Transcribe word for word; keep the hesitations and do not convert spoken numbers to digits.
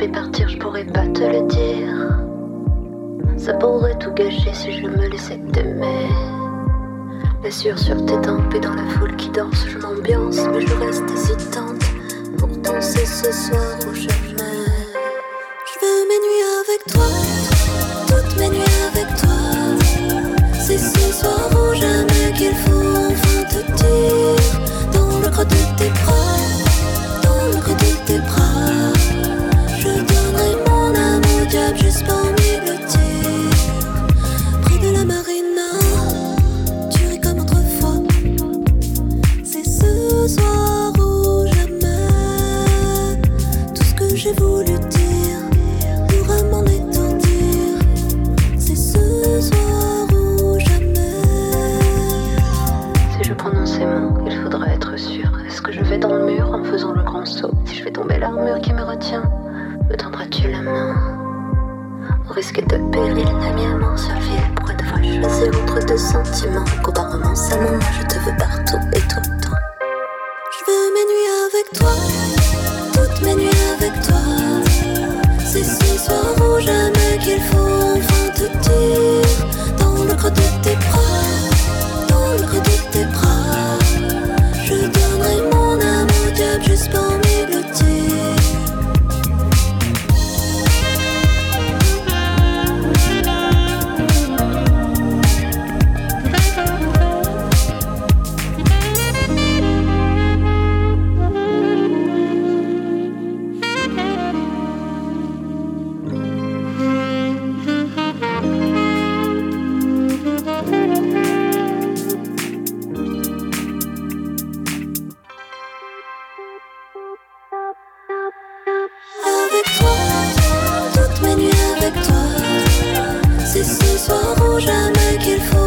vais partir, je pourrais pas te le dire. Ça pourrait tout gâcher si je me laissais t'aimer. Blessure sur tes tempes et dans la foule qui danse, je m'ambiance, mais je reste hésitante. Pourtant c'est ce soir ou jamais. Je veux mes nuits avec toi, toutes mes nuits avec toi. C'est ce soir ou jamais qu'il faut enfin te dire. Dans le creux de tes bras, dans le creux de tes bras, je donnerai mon âme au diable juste pour m'églutir. Près de la marina, tu ris comme autrefois. C'est ce soir ou jamais. Tout ce que j'ai voulu dire pourra m'en étourdir. C'est ce soir ou jamais. Si je prononce ces mots, il faudra être sûr. Est-ce que je vais dans le mur en faisant le grand saut? Si je fais tomber l'armure qui me retient, me tendras-tu la main? Au risque de péril, l'ami amant survie. Pourquoi devrais-je choisir entre deux sentiments? Comparément seulement, moi je te veux partout et tout le temps. Je veux mes nuits avec toi, toutes mes nuits avec toi. C'est ce soir ou jamais qu'il faut enfin te dire. Dans le creux de tes bras, dans le creux de tes bras, je donnerai mon âme au diable juste pour m'églutir. Avec toi, toutes mes nuits avec toi. C'est ce soir ou jamais qu'il faut